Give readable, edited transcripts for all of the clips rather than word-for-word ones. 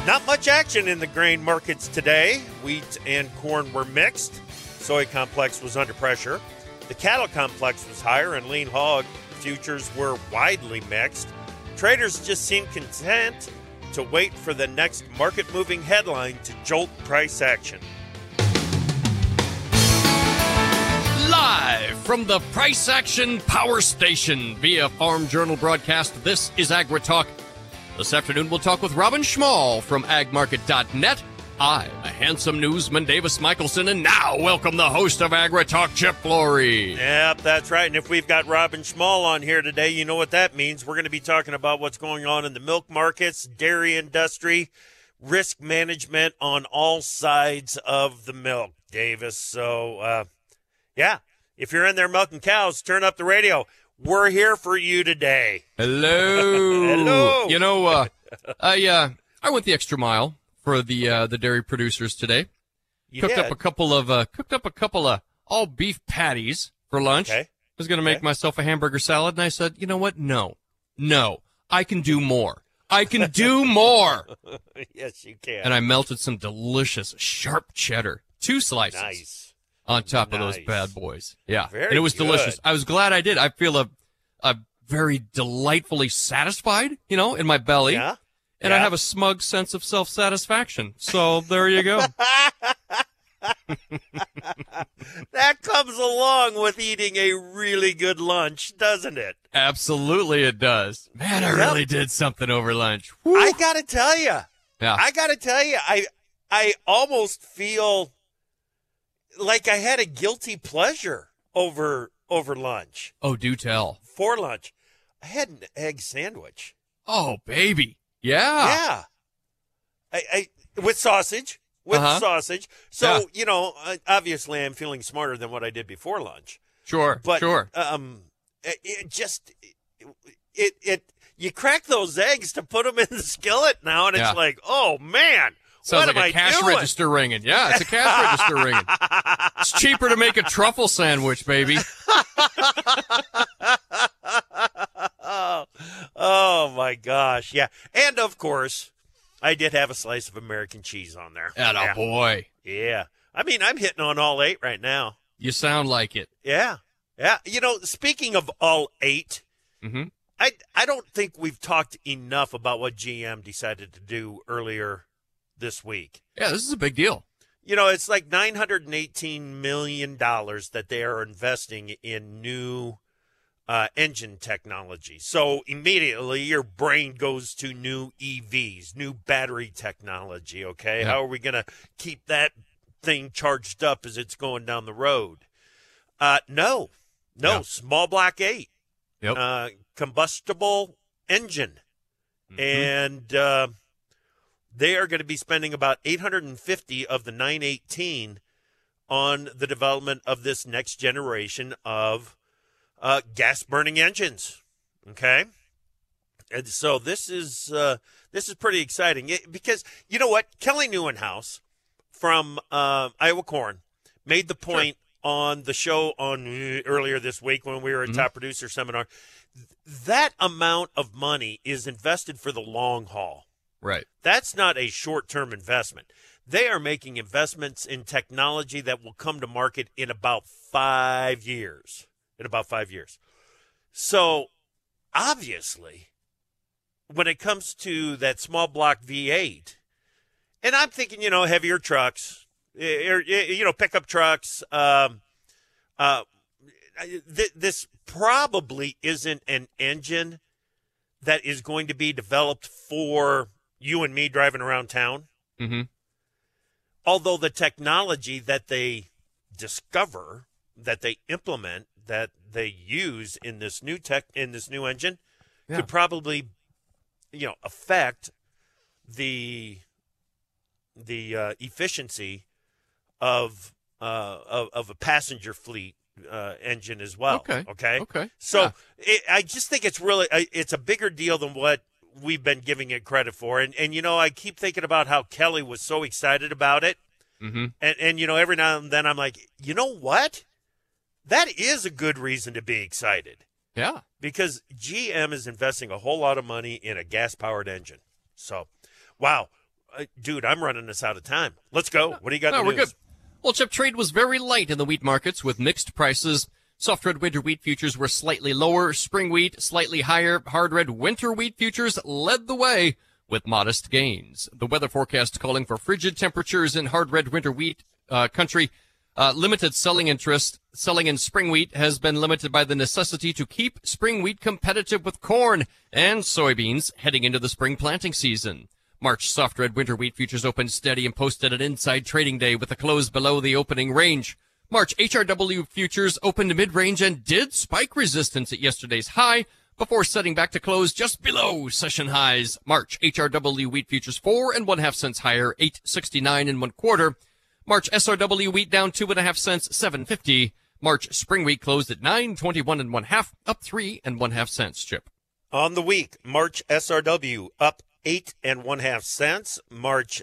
Not much action in the grain markets today. Wheat and corn were mixed. Soy complex was under pressure. The cattle complex was higher, and lean hog futures were widely mixed. Traders just seemed content to wait for the next market-moving headline to jolt price action. Live from the Price Action Power Station via Farm Journal broadcast, this is AgriTalk. This afternoon, we'll talk with Robin Schmall from agmarket.net. I'm a handsome newsman, Davis Michelson, and now welcome the host of AgriTalk, Chip Flory. Yep, that's right. And if we've got Robin Schmall on here today, you know what that means. We're going to be talking about what's going on in the milk markets, dairy industry, risk management on all sides of the milk, Davis. So, yeah, if you're in there milking cows, turn up the radio. We're here for you today. Hello. Hello. You know, I went the extra mile for the dairy producers today. Cooked up a couple of all beef patties for lunch. Okay. Was going to make myself a hamburger salad, and I said, you know what? No, I can do more. I can do more. Yes, you can. And I melted some delicious sharp cheddar, 2 slices. Nice. On top of those bad boys. Yeah. Very and it was good. delicious. I was glad I did. I feel a very delightfully satisfied, in my belly. Yeah. And I have a smug sense of self-satisfaction. So there you go. That comes along with eating a really good lunch, doesn't it? Absolutely it does. Man, I really did something over lunch. Woo. I got to tell you. Yeah. I almost feel like I had a guilty pleasure over lunch. Oh, do tell. For lunch, I had an egg sandwich. Oh, baby. Yeah. Yeah. I with sausage. Sausage. So, obviously I'm feeling smarter than what I did before lunch. Sure. But sure. You crack those eggs to put them in the skillet now, and it's like, oh man. Sounds what like am a cash I doing? register ringing. Yeah, it's a cash register ringing. It's cheaper to make a truffle sandwich, baby. Oh, my gosh. Yeah. And, of course, I did have a slice of American cheese on there. Atta boy. Yeah. I mean, I'm hitting on all 8 right now. You sound like it. Yeah. Yeah. Speaking of all 8, I don't think we've talked enough about what GM decided to do earlier this week. Yeah, this is a big deal. It's like $918 million that they are investing in new engine technology. So immediately your brain goes to new EVs, new battery technology, okay? Yeah. How are we going to keep that thing charged up as it's going down the road? No, Yeah. small block 8, Yep. combustible engine. And they are going to be spending about $850 of the $918 on the development of this next generation of gas-burning engines. Okay, and so this is pretty exciting because you know what, Kelly Neuenhaus from Iowa Corn made the point on the show earlier this week when we were at Top Producer Seminar. That amount of money is invested for the long haul. Right. That's not a short-term investment. They are making investments in technology that will come to market in about 5 years. So, obviously, when it comes to that small block V8, and I'm thinking, heavier trucks, pickup trucks, this probably isn't an engine that is going to be developed for you and me driving around town. Although the technology that they discover, that they implement, that they use in this new engine could probably, affect the efficiency of a passenger fleet engine as well. Okay. So I just think it's a bigger deal than what we've been giving it credit for. And I keep thinking about how Kelly was so excited about it. And every now and then I'm like, you know what? That is a good reason to be excited. Yeah. Because GM is investing a whole lot of money in a gas-powered engine. So, wow. dude, I'm running us out of time. Let's go. What do you got in the we're news? good. Well, Chip, trade was very light in the wheat markets with mixed prices. Soft red winter wheat futures were slightly lower, spring wheat slightly higher, hard red winter wheat futures led the way with modest gains. The weather forecast calling for frigid temperatures in hard red winter wheat country. Limited selling interest. Selling in spring wheat has been limited by the necessity to keep spring wheat competitive with corn and soybeans heading into the spring planting season. March soft red winter wheat futures opened steady and posted an inside trading day with a close below the opening range. March HRW futures opened mid-range and did spike resistance at yesterday's high before setting back to close just below session highs. March HRW wheat futures 4 1/2 cents higher, 8.69 1/4. March SRW wheat down 2.5 cents, 7.50. March spring wheat closed at 9.21 1/2, up 3 1/2 cents. Chip. On the week, March SRW up 8 1/2 cents. March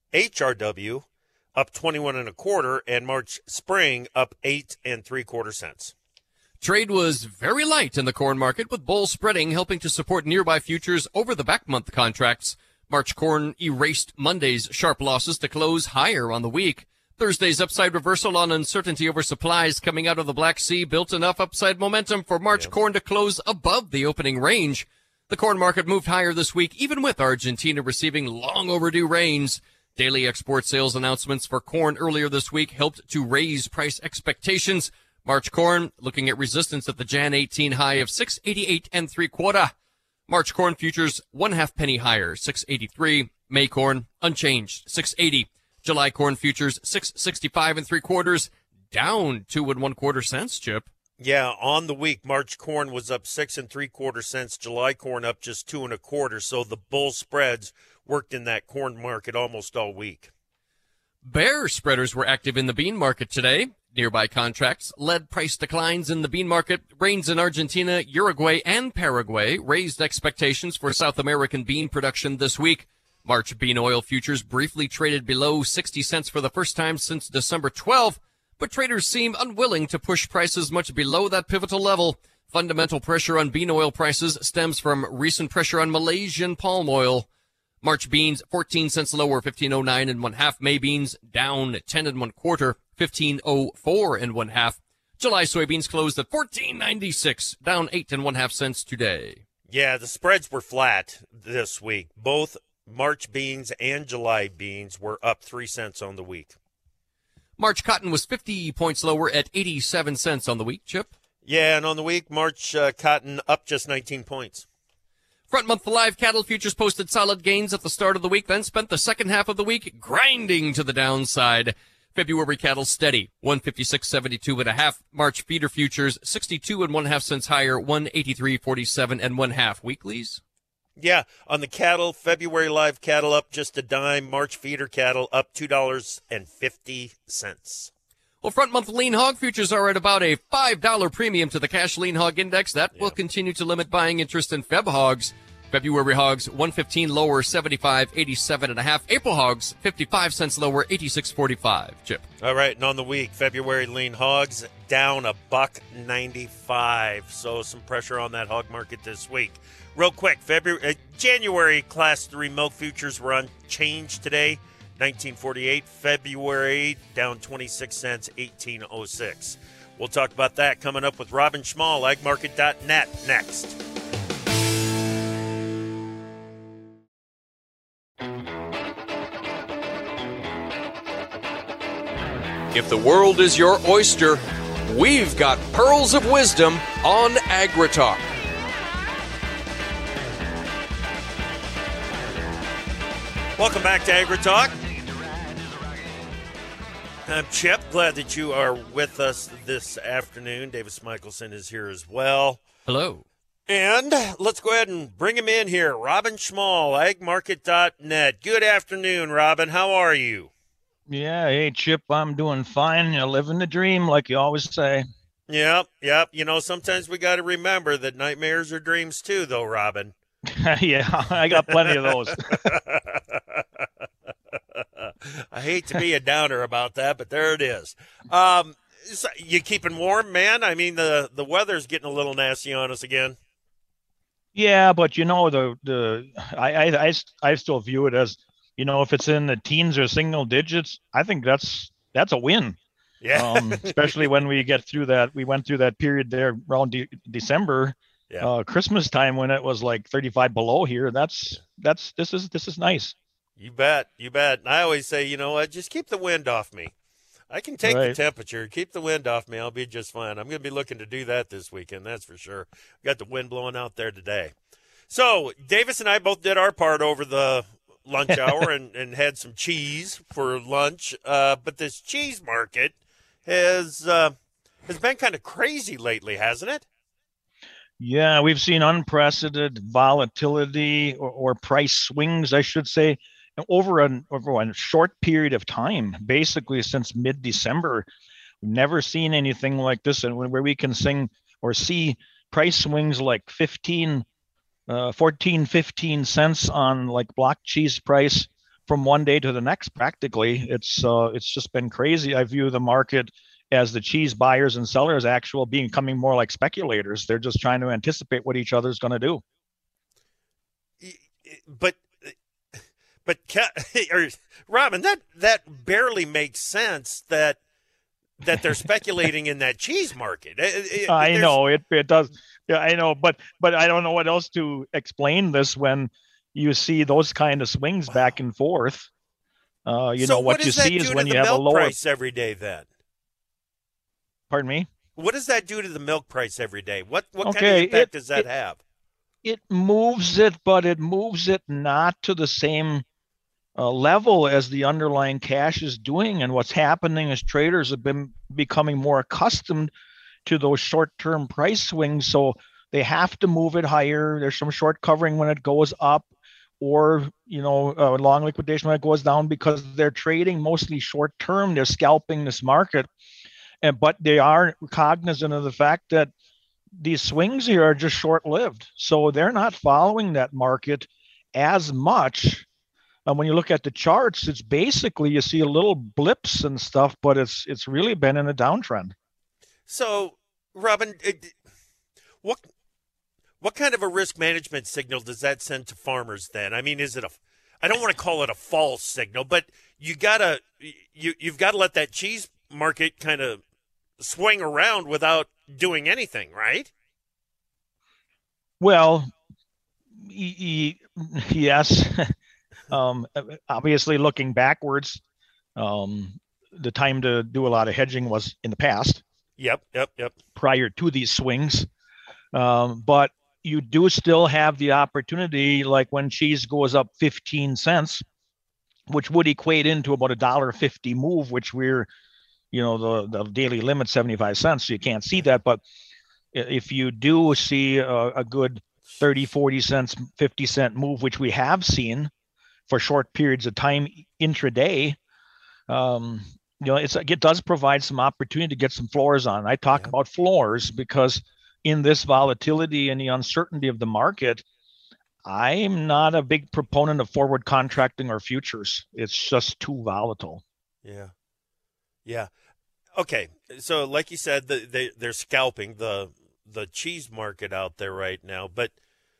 HRW up 21 1/4, and March spring up 8 3/4 cents. Trade was very light in the corn market, with bull spreading helping to support nearby futures over the back month contracts. March corn erased Monday's sharp losses to close higher on the week. Thursday's upside reversal on uncertainty over supplies coming out of the Black Sea built enough upside momentum for March corn to close above the opening range. The corn market moved higher this week, even with Argentina receiving long overdue rains. Daily export sales announcements for corn earlier this week helped to raise price expectations. March corn looking at resistance at the Jan 18 high of 6.88 3/4. March corn futures 1/2 penny higher, 6.83. May corn unchanged, 6.80. July corn futures 6.65 3/4, down 2 1/4 cents. Chip. Yeah, on the week, March corn was up 6 3/4 cents. July corn up just 2 1/4. So the bull spreads worked in that corn market almost all week. Bear spreaders were active in the bean market today. Nearby contracts led price declines in the bean market. Rains in Argentina, Uruguay, and Paraguay raised expectations for South American bean production this week. March bean oil futures briefly traded below 60 cents for the first time since December 12, but traders seem unwilling to push prices much below that pivotal level. Fundamental pressure on bean oil prices stems from recent pressure on Malaysian palm oil. March beans 14 cents lower, 15.09 1/2. May beans down 10 1/4, 15.04 1/2. July soybeans closed at 14.96, down 8 1/2 cents today. Yeah, the spreads were flat this week. Both March beans and July beans were up 3 cents on the week. March cotton was 50 points lower at 87 cents on the week. Chip. Yeah, and on the week, March cotton up just 19 points. Front month live cattle futures posted solid gains at the start of the week, then spent the second half of the week grinding to the downside. February cattle steady, 156.72 1/2. March feeder futures 62 1/2 cents higher, 183.47 1/2. Weeklies. Yeah, on the cattle, February live cattle up just a dime. March feeder cattle up $2.50. Well, front month lean hog futures are at about a $5 premium to the cash lean hog index. That will continue to limit buying interest in Feb hogs. February hogs 115 lower, 75.87 1/2. April hogs 55 cents lower, 86.45. Chip. All right, and on the week, February lean hogs down $1.95. So some pressure on that hog market this week. Real quick, January Class 3 milk futures were unchanged today, 19.48. February down 26 cents, 18.06. We'll talk about that coming up with Robin Schmall, agmarket.net, next. If the world is your oyster, we've got pearls of wisdom on AgriTalk. Welcome back to AgriTalk. I'm Chip. Glad that you are with us this afternoon. Davis Michelson is here as well. Hello. And let's go ahead and bring him in here. Robin Schmall, agmarket.net. Good afternoon, Robin. How are you? Yeah, hey, Chip, I'm doing fine. You're living the dream, like you always say. Yep. You know, sometimes we got to remember that nightmares are dreams too, though, Robin. Yeah, I got plenty of those. I hate to be a downer about that, but there it is. So you keeping warm, man? I mean, the weather's getting a little nasty on us again. Yeah, but you know, I still view it as, if it's in the teens or single digits, I think that's a win. Yeah. Especially when we went through that period there around December, Christmas time when it was like 35 below here. This is nice. You bet. And I always say, you know what, just keep the wind off me. I can take the temperature, keep the wind off me. I'll be just fine. I'm going to be looking to do that this weekend. That's for sure. Got the wind blowing out there today. So Davis and I both did our part over the lunch hour and had some cheese for lunch. But this cheese market has been kind of crazy lately, hasn't it? Yeah, we've seen unprecedented volatility or price swings, I should say, over a short period of time, basically since mid-December. We've never seen anything like this, and where we can see price swings like 14, 15 cents on like block cheese price from one day to the next. Practically, it's just been crazy. I view the market as the cheese buyers and sellers becoming more like speculators. They're just trying to anticipate what each other's going to do. But Robin, that barely makes sense that they're speculating in that cheese market. I know it does. Yeah, I know, but I don't know what else to explain this when you see those kind of swings back and forth. What you see is when you have a lower price every day. Then, pardon me. What does that do to the milk price every day? What kind of impact does that have? It moves it, but it moves it not to the same level as the underlying cash is doing. And what's happening is traders have been becoming more accustomed to those short-term price swings. So they have to move it higher. There's some short covering when it goes up, or, long liquidation when it goes down, because they're trading mostly short-term. They're scalping this market. But they are cognizant of the fact that these swings here are just short-lived. So they're not following that market as much. When you look at the charts, it's basically, you see a little blips and stuff, but it's really been in a downtrend. So, Robin, what kind of a risk management signal does that send to farmers then? I mean, I don't want to call it a false signal, but you've got to let that cheese market kind of swing around without doing anything, right? Well, yes. Obviously, looking backwards, the time to do a lot of hedging was in the past. Yep. Prior to these swings. But you do still have the opportunity, like when cheese goes up 15 cents, which would equate into about $1.50 move, which we're, the daily limit 75 cents. So you can't see that. But if you do see a good 30, 40 cents, 50 cent move, which we have seen for short periods of time intraday, it does provide some opportunity to get some floors on. I talk about floors because in this volatility and the uncertainty of the market, I'm not a big proponent of forward contracting or futures. It's just too volatile. Yeah. Okay. So like you said, they're scalping the cheese market out there right now, but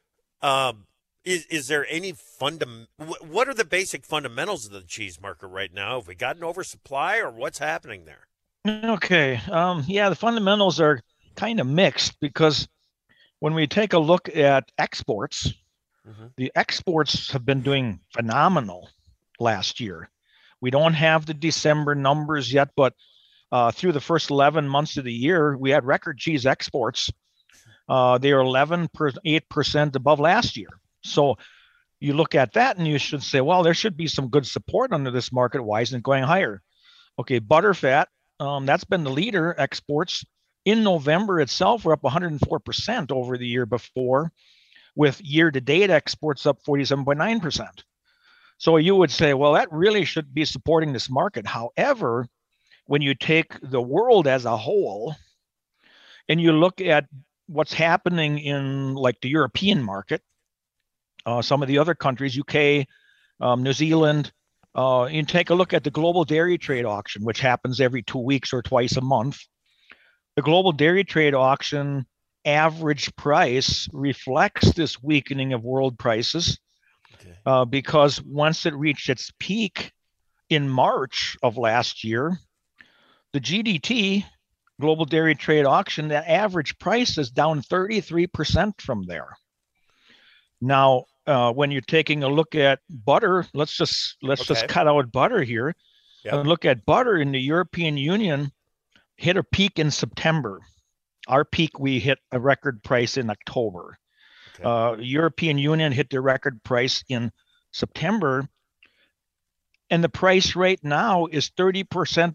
is there any what are the basic fundamentals of the cheese market right now? Have we got an oversupply, or what's happening there? Okay. The fundamentals are kind of mixed, because when we take a look at exports, the exports have been doing phenomenal last year. We don't have the December numbers yet, but through the first 11 months of the year, we had record cheese exports. They are 8% above last year. So you look at that and you should say, well, there should be some good support under this market. Why isn't it going higher? Okay, butterfat, that's been the leader. Exports in November itself were up 104% over the year before, with year-to-date exports up 47.9%. So you would say, well, that really should be supporting this market. However, when you take the world as a whole and you look at what's happening in like the European market, some of the other countries, UK, New Zealand, you take a look at the global dairy trade auction, which happens every 2 weeks or twice a month. The global dairy trade auction average price reflects this weakening of world prices. because once it reached its peak in March of last year, the GDT, Global Dairy Trade Auction, the average price is down 33% from there. Now, when you're taking a look at butter, let's just cut out butter here. Yep. Look at butter in the European Union hit a peak in September. Our peak, we hit a record price in October. Okay. European Union hit the record price in September. And the price right now is 34%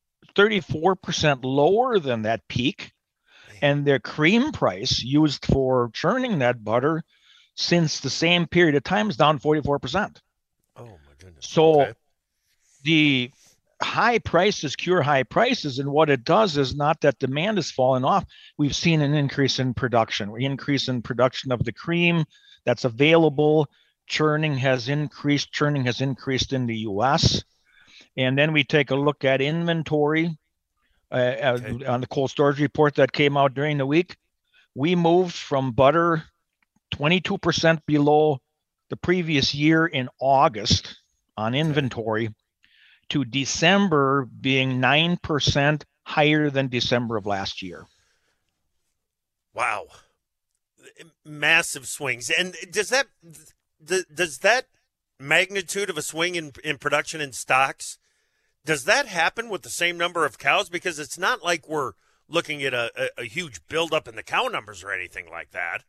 lower than that peak. And their cream price used for churning that butter since the same period of time is down 44%. Oh, my goodness. So the high prices cure high prices, and what it does is not that demand is falling off. We've seen an increase in production. Of the cream that's available. Churning has increased in the U.S. And then we take a look at inventory on the cold storage report that came out during the week. We moved from butter 22% below the previous year in August on inventory to December being 9% higher than December of last year. Wow. Massive swings. And does that magnitude of a swing in production in stocks, does that happen with the same number of cows? Because it's not like we're looking at a huge buildup in the cow numbers or anything like that.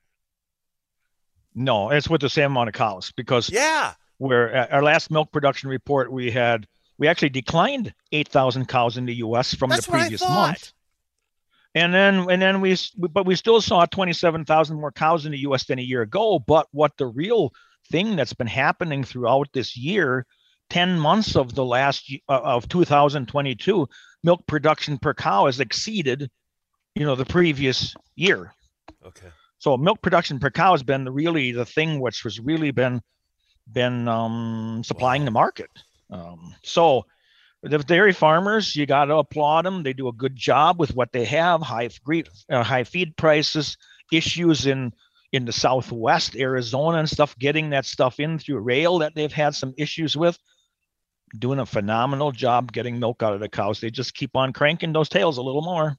No, it's with the same amount of cows, because where our last milk production report, we actually declined 8,000 cows in the U.S. from the previous month. And then we still saw 27,000 more cows in the U.S. than a year ago. But what the real thing that's been happening throughout this year, 10 months of the last of 2022, milk production per cow has exceeded, the previous year. Okay. So milk production per cow has been really the thing which has really been supplying the market. So the dairy farmers, you got to applaud them. They do a good job with what they have. High feed prices, issues in the Southwest, Arizona and stuff, getting that stuff in through rail that they've had some issues with. Doing a phenomenal job getting milk out of the cows. They just keep on cranking those tails a little more.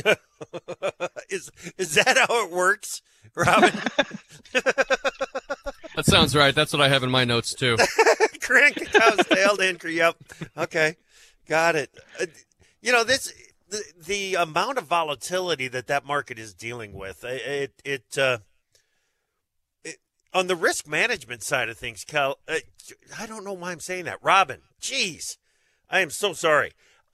Is that how it works, Robin? That sounds right. That's what I have in my notes too. Crank the cow's tail to increase. Yep. Okay. Got it. The amount of volatility that market is dealing with, on the risk management side of things, Cal, I don't know why I'm saying that. Robin, geez, I am so sorry.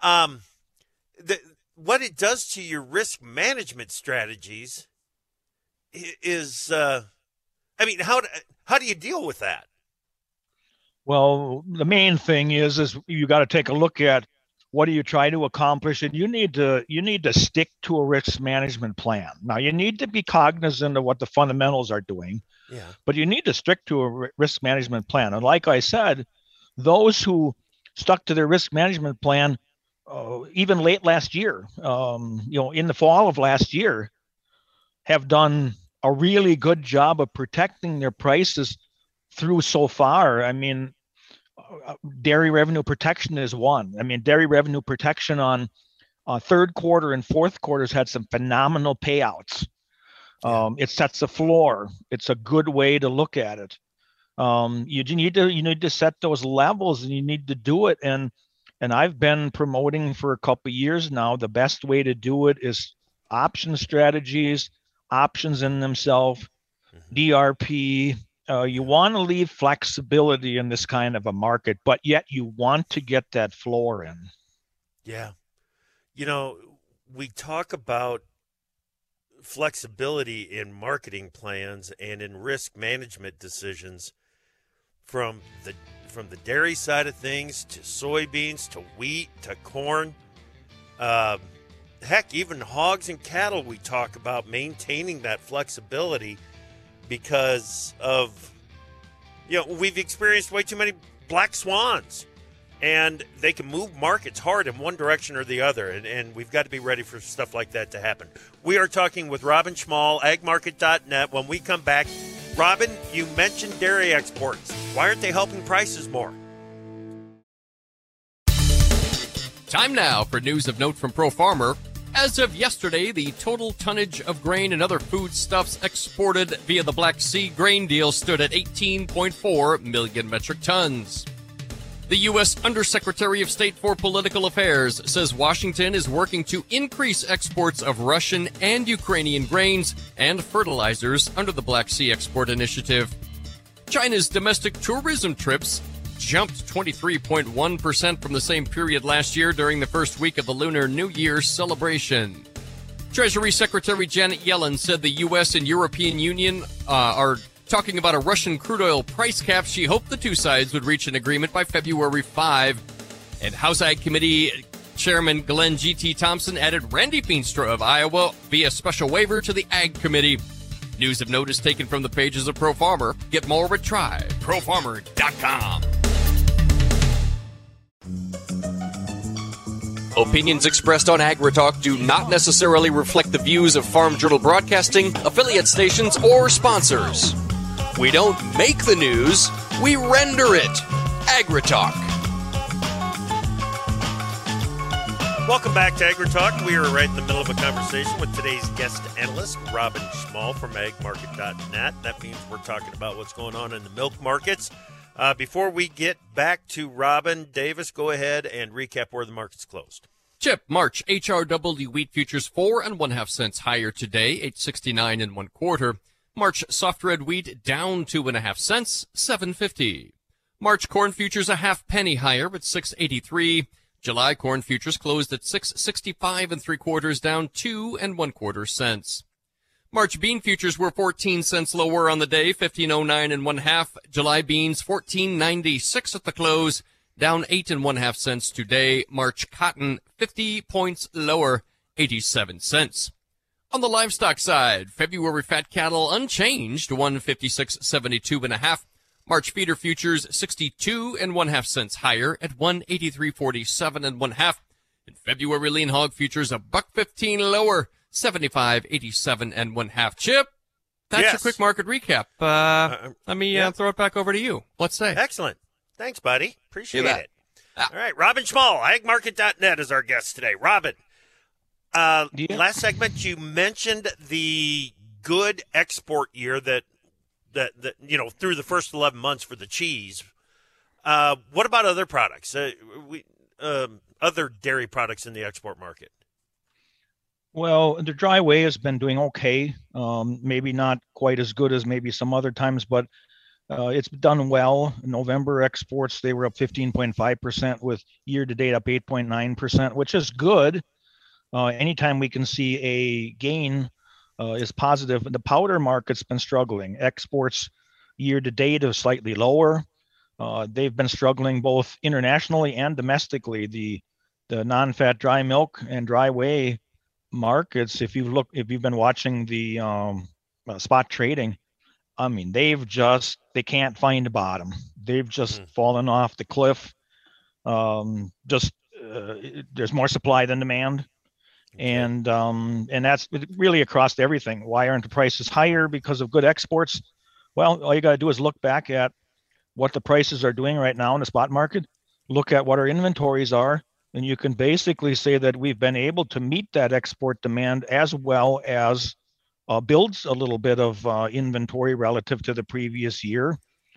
What it does to your risk management strategies is, how do you deal with that? Well, the main thing is you got to take a look at what do you try to accomplish, and you need to stick to a risk management plan. Now, you need to be cognizant of what the fundamentals are doing, but you need to stick to a risk management plan. And like I said, those who stuck to their risk management plan, even late last year, in the fall of last year, have done a really good job of protecting their prices through so far. I mean, dairy revenue protection is one. I mean, dairy revenue protection on third quarter and fourth quarters had some phenomenal payouts. It sets a floor. It's a good way to look at it. You need to set those levels, and you need to do it. And I've been promoting for a couple of years now. The best way to do it is option strategies, options in themselves, DRP. You want to leave flexibility in this kind of a market, but yet you want to get that floor in. Yeah. We talk about flexibility in marketing plans and in risk management decisions from the dairy side of things to soybeans to wheat to corn. Heck, even hogs and cattle, we talk about maintaining that flexibility because of, we've experienced way too many black swans, and they can move markets hard in one direction or the other, and we've got to be ready for stuff like that to happen. We are talking with Robin Schmall, agmarket.net. When we come back, Robin, you mentioned dairy exports. Why aren't they helping prices more? Time now for news of note from Pro Farmer. As of yesterday, the total tonnage of grain and other foodstuffs exported via the Black Sea grain deal stood at 18.4 million metric tons. The U.S. Undersecretary of State for Political Affairs says Washington is working to increase exports of Russian and Ukrainian grains and fertilizers under the Black Sea Export Initiative. China's domestic tourism trips jumped 23.1% from the same period last year during the first week of the Lunar New Year celebration. Treasury Secretary Janet Yellen said the U.S. and European Union are talking about a Russian crude oil price cap. She hoped the two sides would reach an agreement by February 5. And House Ag Committee Chairman Glenn G.T. Thompson added Randy Feenstra of Iowa via special waiver to the Ag Committee. News of note is taken from the pages of Pro Farmer. Get more at tryprofarmer.com. Opinions expressed on AgriTalk do not necessarily reflect the views of Farm Journal Broadcasting, affiliate stations, or sponsors. We don't make the news, we render it. AgriTalk. Welcome back to AgriTalk. We are right in the middle of a conversation with today's guest analyst, Robin Schmall from agmarket.net. That means we're talking about what's going on in the milk markets. Before we get back to Robin, Davis, go ahead and recap where the market's closed. Chip, March HRW wheat futures 4 1/2 cents higher today, 8.69 1/4. March soft red wheat down 2 1/2 cents, 7.50. March corn futures a half penny higher at 6.83. July corn futures closed at 6.65 3/4, down 2 1/4 cents. March bean futures were 14 cents lower on the day, 15.09 1/2. July beans 14.96 at the close, down 8 1/2 cents today. March cotton 50 points lower, 87 cents. On the livestock side, February fat cattle unchanged, 156.72 1/2. March feeder futures 62 1/2 cents higher at 183.47 1/2. And February lean hog futures a $1.15 lower, 75.87 1/2. Chip, that's Yes. your quick market recap. Let me throw it back over to you. Let's say. Excellent. Thanks, buddy. Appreciate bet. it. All right, Robin Schmall, agmarket.net is our guest today. Robin, last segment you mentioned the good export year that through the first 11 months for the cheese. What about other products? Other dairy products in the export market? Well, the dry whey has been doing okay. Maybe not quite as good as maybe some other times, but it's done well. November exports, they were up 15.5% with year-to-date up 8.9%, which is good. Anytime we can see a gain is positive. The powder market's been struggling. Exports year-to-date are slightly lower. They've been struggling both internationally and domestically. The non-fat dry milk and dry whey markets, if you've been watching the spot trading, I mean, they can't find a bottom. They've just fallen off the cliff. There's more supply than demand. And that's really across everything. Why aren't the prices higher? Because of good exports? Well, all you got to do is look back at what the prices are doing right now in the spot market, look at what our inventories are, and you can basically say that we've been able to meet that export demand as well as builds a little bit of inventory relative to the previous year.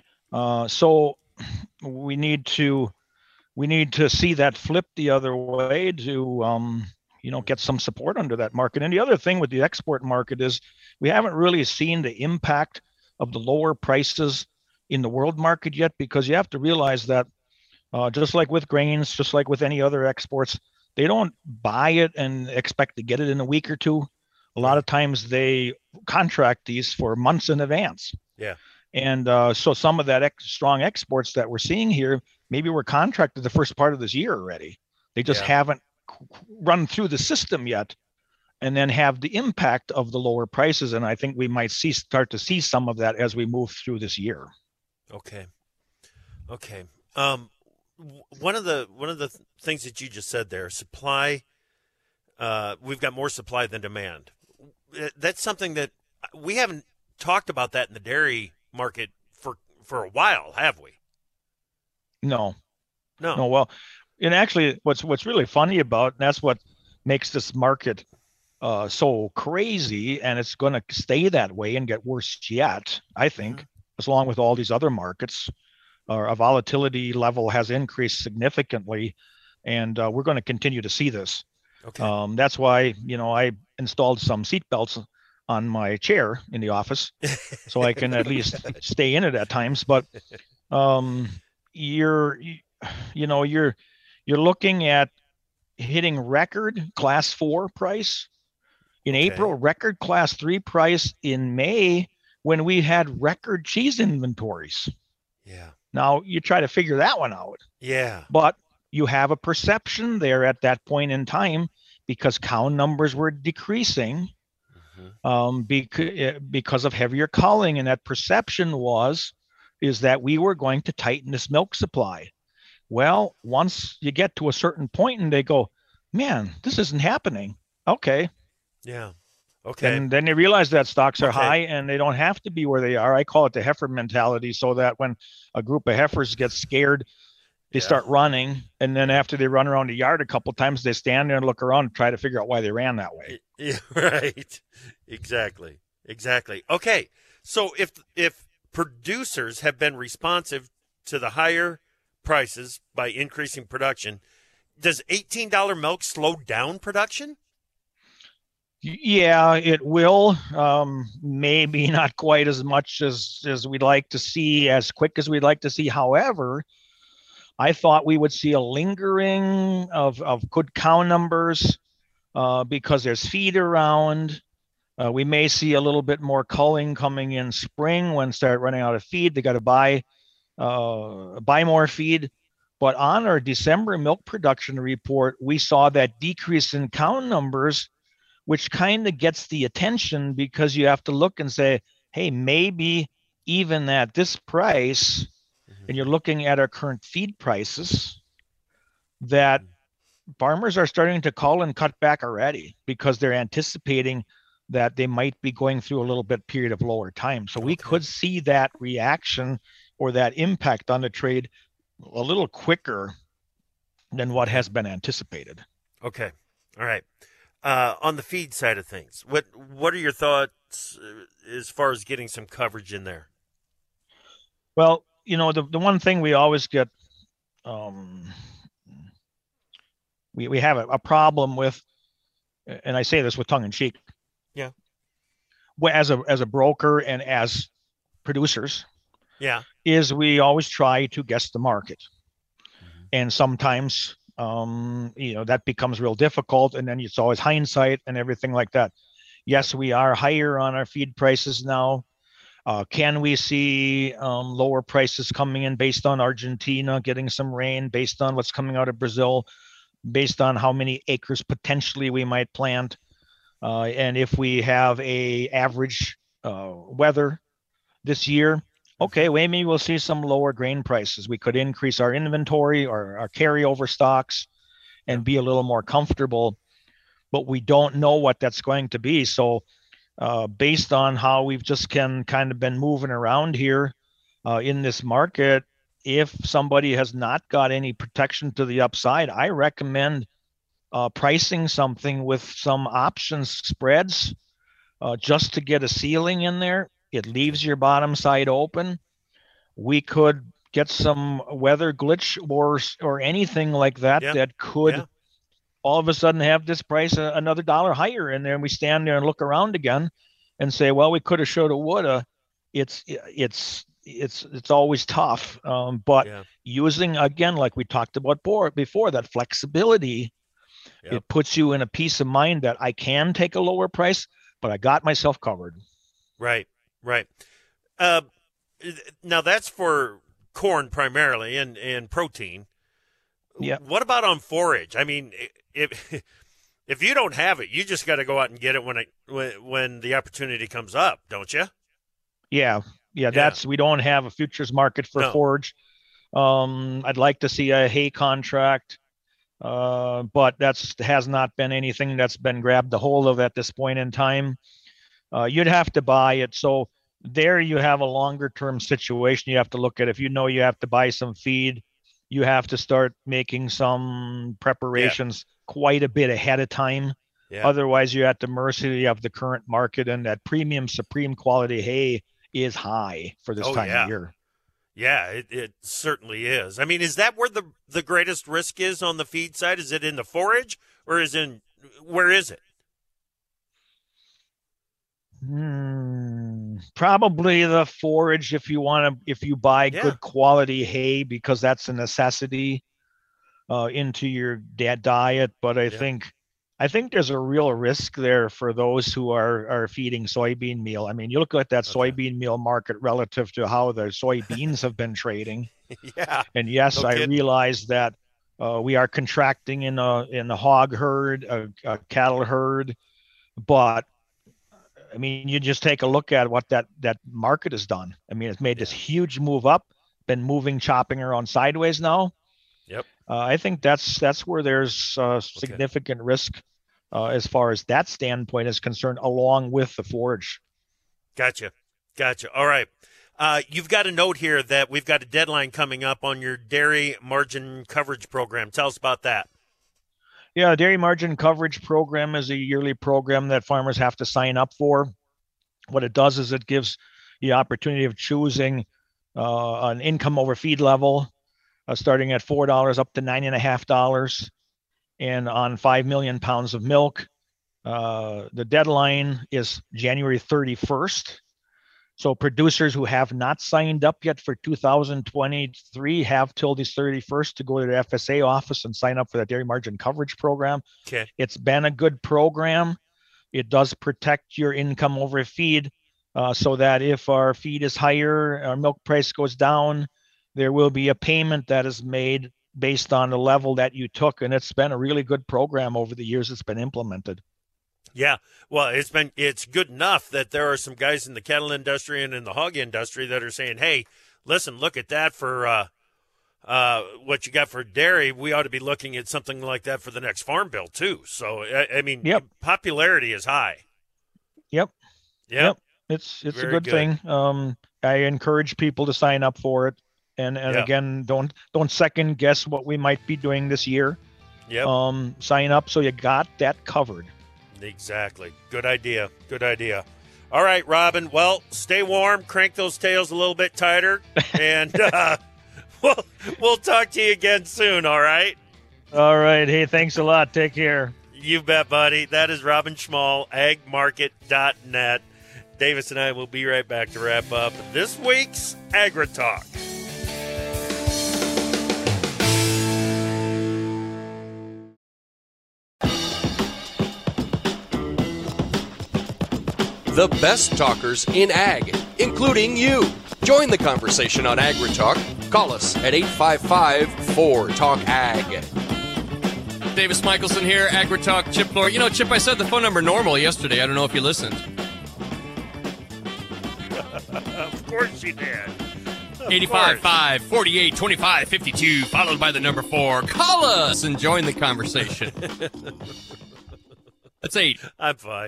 So we need to see that flip the other way to get some support under that market. And the other thing with the export market is we haven't really seen the impact of the lower prices in the world market yet, because you have to realize that just like with grains, just like with any other exports, they don't buy it and expect to get it in a week or two. A lot of times they contract these for months in advance. Yeah. And so some of that strong exports that we're seeing here, maybe were contracted the first part of this year already. They just haven't run through the system yet, and then have the impact of the lower prices. And I think we might start to see some of that as we move through this year. Okay. One of the things that you just said there, supply, we've got more supply than demand. That's something that we haven't talked about that in the dairy market a while, have we? No, No. no. Well, and actually, what's really funny about, and that's what makes this market so crazy, and it's going to stay that way and get worse yet, I think, as long with all these other markets. Our volatility level has increased significantly, and we're going to continue to see this. Okay. That's why, I installed some seat belts on my chair in the office so I can at least stay in it at times. But you're you're looking at hitting record class 4 price in April, record class 3 price in May, when we had record cheese inventories. Yeah. Now you try to figure that one out. Yeah. But you have a perception there at that point in time, because cow numbers were decreasing because of heavier culling. And that perception is that we were going to tighten this milk supply. Well, once you get to a certain point and they go, man, this isn't happening. Okay. Yeah. Okay. And then they realize that stocks are high and they don't have to be where they are. I call it the heifer mentality, so that when a group of heifers get scared, they start running. And then after they run around the yard a couple of times, they stand there and look around and try to figure out why they ran that way. Yeah, right. Exactly. Okay. So if producers have been responsive to the higher prices by increasing production, does $18 milk slow down production? Yeah, it will. Maybe not quite as much as we'd like to see, as quick as we'd like to see. However, I thought we would see a lingering of good cow numbers because there's feed around. We may see a little bit more culling coming in spring when start running out of feed. They got to buy more feed. But on our December milk production report, we saw that decrease in cow numbers, which kind of gets the attention, because you have to look and say, hey, maybe even at this price, and you're looking at our current feed prices, that farmers are starting to cull and cut back already, because they're anticipating that they might be going through a little bit period of lower time. So we could see that reaction or that impact on the trade a little quicker than what has been anticipated. Okay. All right. On the feed side of things, what are your thoughts as far as getting some coverage in there? Well, the one thing we always get, we have a problem with, and I say this with tongue in cheek. Yeah. As a broker and as producers. Yeah. Is we always try to guess the market, and sometimes that becomes real difficult, and then it's always hindsight and everything like that. Yes, we are higher on our feed prices now. Can we see lower prices coming in based on Argentina getting some rain, based on what's coming out of Brazil, based on how many acres potentially we might plant, and if we have a average weather this year, okay, maybe we'll see some lower grain prices. We could increase our inventory or our carryover stocks and be a little more comfortable, but we don't know what that's going to be. So based on how we've just kind of been moving around here in this market, if somebody has not got any protection to the upside, I recommend pricing something with some options spreads just to get a ceiling in there. It leaves your bottom side open. We could get some weather glitch or anything like that that could all of a sudden have this price another dollar higher in there, and we stand there and look around again and say, well, we coulda, shoulda, woulda. It's always tough, but using, again, like we talked about before, that flexibility, it puts you in a peace of mind that I can take a lower price, but I got myself covered. Right. Now that's for corn primarily and protein. Yeah. What about on forage? I mean, if you don't have it, you just got to go out and get it when the opportunity comes up, don't you? Yeah. We don't have a futures market for forage. I'd like to see a hay contract, but has not been anything that's been grabbed a hold of at this point in time. You'd have to buy it. So there you have a longer term situation. You have to look at, if you know you have to buy some feed, you have to start making some preparations quite a bit ahead of time. Yeah. Otherwise, you're at the mercy of the current market, and that premium supreme quality hay is high for this time of year. Yeah, it certainly is. I mean, is that where the greatest risk is on the feed side? Is it in the forage, or where is it? Probably the forage, if you buy good quality hay, because that's a necessity into your diet. But I think there's a real risk there for those who are feeding soybean meal. I mean, you look at that soybean meal market relative to how the soybeans have been trading. Yeah. And yes, I realize that we are contracting in a hog herd, a cattle herd, but I mean, you just take a look at what that market has done. I mean, it's made this huge move up, been moving, chopping around sideways now. Yep. I think that's where there's significant risk as far as that standpoint is concerned, along with the forage. Gotcha. All right. You've got a note here that we've got a deadline coming up on your dairy margin coverage program. Tell us about that. Yeah, dairy margin coverage program is a yearly program that farmers have to sign up for. What it does is it gives the opportunity of choosing an income over feed level, starting at $4 up to $9.50, and on 5 million pounds of milk. The deadline is January 31st. So producers who have not signed up yet for 2023 have till this 31st to go to the FSA office and sign up for the dairy margin coverage program. Okay. It's been a good program. It does protect your income over feed, so that if our feed is higher, our milk price goes down, there will be a payment that is made based on the level that you took. And it's been a really good program over the years it's been implemented. Yeah, well, it's good enough that there are some guys in the cattle industry and in the hog industry that are saying, hey, listen, look at that for what you got for dairy. We ought to be looking at something like that for the next farm bill, too. So, I mean, popularity is high. Yep. It's a good thing. I encourage people to sign up for it. And again, don't second guess what we might be doing this year. Yep. Sign up so you got that covered. Exactly. Good idea. All right, Robin. Well, stay warm. Crank those tails a little bit tighter, and we'll talk to you again soon. All right. All right. Hey, thanks a lot. Take care. You bet, buddy. That is Robin Schmall, agmarket.net. Davis and I will be right back to wrap up this week's AgriTalk. The best talkers in ag, including you. Join the conversation on AgriTalk. Call us at 855-4TALK-AG. Davis Michelson here, AgriTalk, Chip Lord. You know, Chip, I said the phone number normal yesterday. I don't know if you listened. Of course you did. 855-48-25-52, followed by the number 4. Call us and join the conversation. That's 8. I'm fine.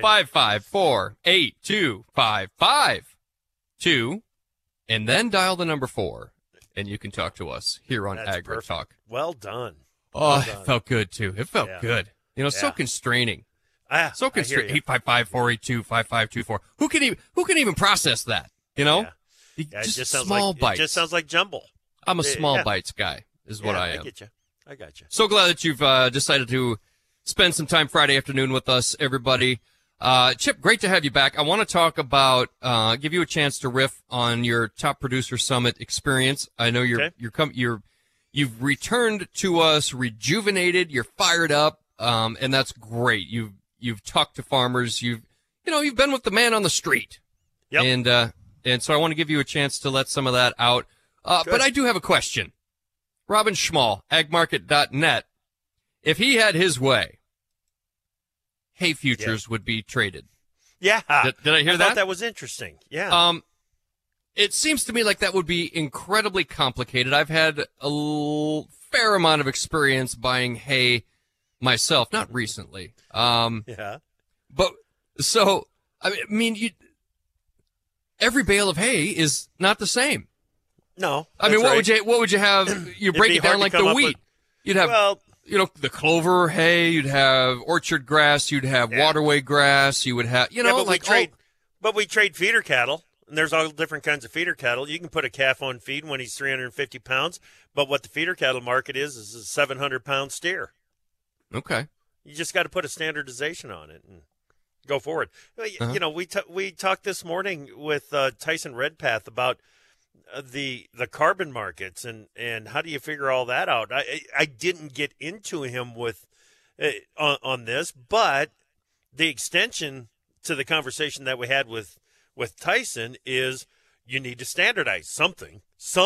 554-8255-2, and then dial the number 4, and you can talk to us here on AgriTalk. Well done. Oh, it felt good, too. It felt good. You know, so constraining. So constraining. 855-482-5524. Who can even process that, you know? Yeah, just small bites. It just sounds like jumble. I'm a small bites guy, is what I am. I got you. So glad that you've decided to spend some time Friday afternoon with us, everybody. Chip, great to have you back. I want to talk about, give you a chance to riff on your Top Producer Summit experience. I know you've returned to us rejuvenated. You're fired up, and that's great. You've talked to farmers. You've been with the man on the street. Yep. And so I want to give you a chance to let some of that out. But I do have a question. Robin Schmall, agmarket.net. If he had his way, hay futures would be traded. Yeah. Did I hear that? I thought that was interesting. Yeah. It seems to me like that would be incredibly complicated. I've had a fair amount of experience buying hay myself, not recently. Yeah. But so, I mean, every bale of hay is not the same. No. I mean, that's what would you have? You break be it down hard to like come the up wheat. You'd have, Well, the clover hay. You'd have orchard grass. You'd have waterway grass. You would have, but we trade feeder cattle, and there's all different kinds of feeder cattle. You can put a calf on feed when he's 350 pounds, but what the feeder cattle market is a 700-pound steer. Okay. You just got to put a standardization on it and go forward. You know, we talked this morning with Tyson Redpath about the carbon markets and how do you figure all that out. I didn't get into him with on this, but the extension to the conversation that we had with Tyson is you need to standardize something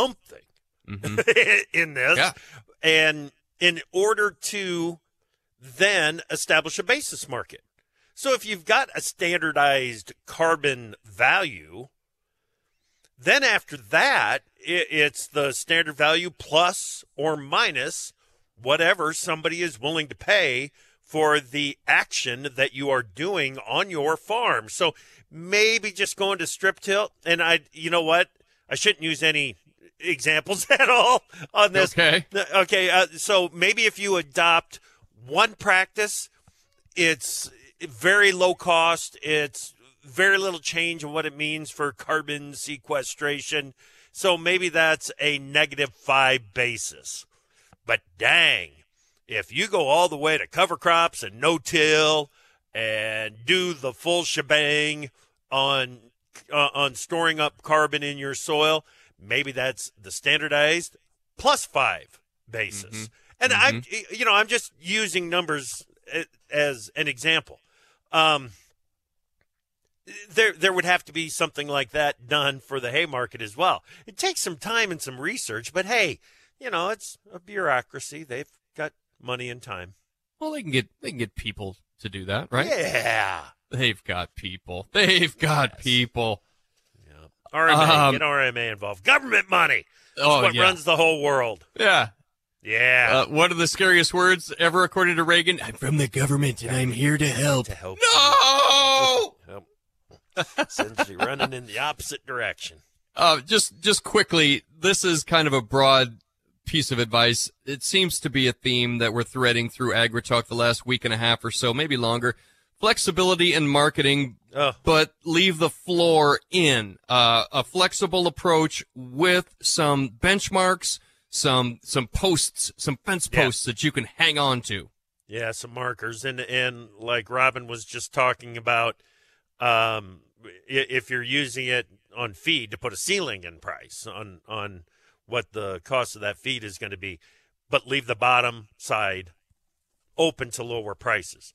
in this, and in order to then establish a basis market. So if you've got a standardized carbon value, then after that, it's the standard value plus or minus whatever somebody is willing to pay for the action that you are doing on your farm. So maybe just going to strip tilt, and you know what? I shouldn't use any examples at all on this. Okay. So maybe if you adopt one practice, it's very low cost. It's very little change in what it means for carbon sequestration. So maybe that's a -5 basis. But dang, if you go all the way to cover crops and no-till and do the full shebang on storing up carbon in your soil, maybe that's the standardized +5 basis. And I'm just using numbers as an example. There would have to be something like that done for the hay market as well. It takes some time and some research, but hey, it's a bureaucracy. They've got money and time. Well, they can get people to do that, right? Yeah. They've got people. People. Yeah. RMA, get RMA involved. Government money. That's what runs the whole world. Yeah. Yeah. One of the scariest words ever, according to Reagan. I'm from the government, and I'm here to help. No! Essentially running in the opposite direction. Just quickly, this is kind of a broad piece of advice. It seems to be a theme that we're threading through AgriTalk the last week and a half or so, maybe longer. Flexibility in marketing, but leave the floor in. A flexible approach with some benchmarks, some posts, some fence posts that you can hang on to. Yeah, some markers. And like Robin was just talking about, if you're using it on feed, to put a ceiling in price on what the cost of that feed is going to be, but leave the bottom side open to lower prices.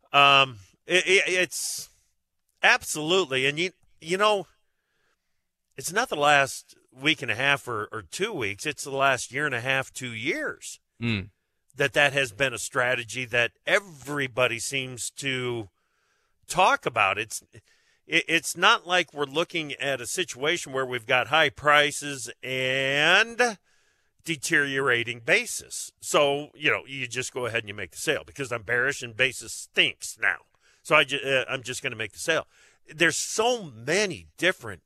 It's absolutely, and you know, it's not the last week and a half or 2 weeks. It's the last year and a half, 2 years that has been a strategy that everybody seems to talk about. It's not like we're looking at a situation where we've got high prices and deteriorating basis. So, you just go ahead and you make the sale because I'm bearish and basis stinks now. So I'm just going to make the sale. There's so many different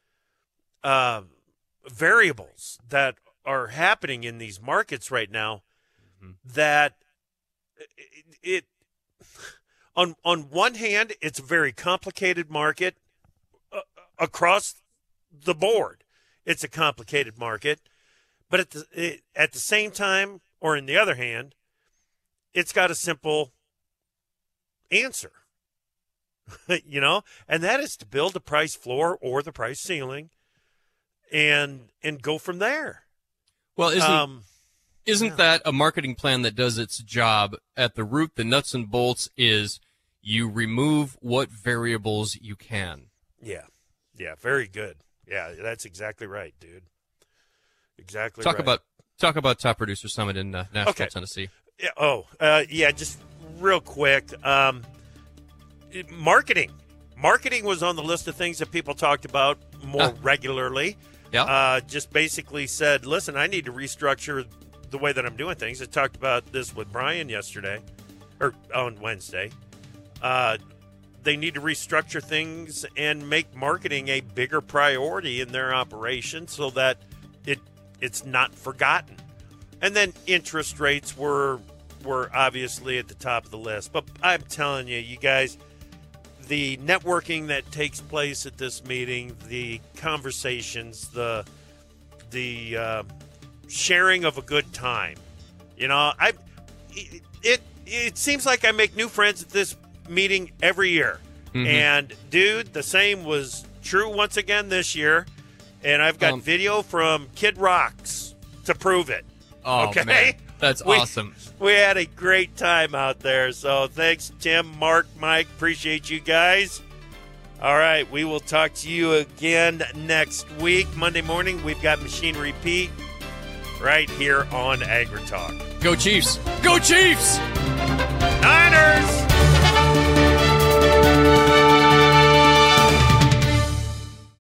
variables that are happening in these markets right now that it on one hand, it's a very complicated market across the board. It's a complicated market, but at the same time, or in the other hand, it's got a simple answer, and that is to build a price floor or the price ceiling, and go from there. Well, isn't that a marketing plan that does its job at the root? The nuts and bolts is you remove what variables you can. Yeah, very good. Yeah, that's exactly right, dude. Exactly. Talk about Top Producer Summit in Nashville, Tennessee. Yeah. Just real quick. Marketing was on the list of things that people talked about more regularly. Yeah. Just basically said, listen, I need to restructure the way that I'm doing things. I talked about this with Brian yesterday, or on Wednesday. they need to restructure things and make marketing a bigger priority in their operation so that it's not forgotten. And then interest rates were obviously at the top of the list. But I'm telling you guys, the networking that takes place at this meeting, the conversations, the sharing of a good time. It seems like I make new friends at this meeting every year. Mm-hmm. And dude, the same was true once again this year. And I've got video from Kid Rocks to prove it. Oh, okay? Man. That's awesome. We had a great time out there. So thanks, Tim, Mark, Mike. Appreciate you guys. All right, we will talk to you again next week. Monday morning, we've got Machinery Pete right here on AgriTalk. Go Chiefs! Go Chiefs! Niners!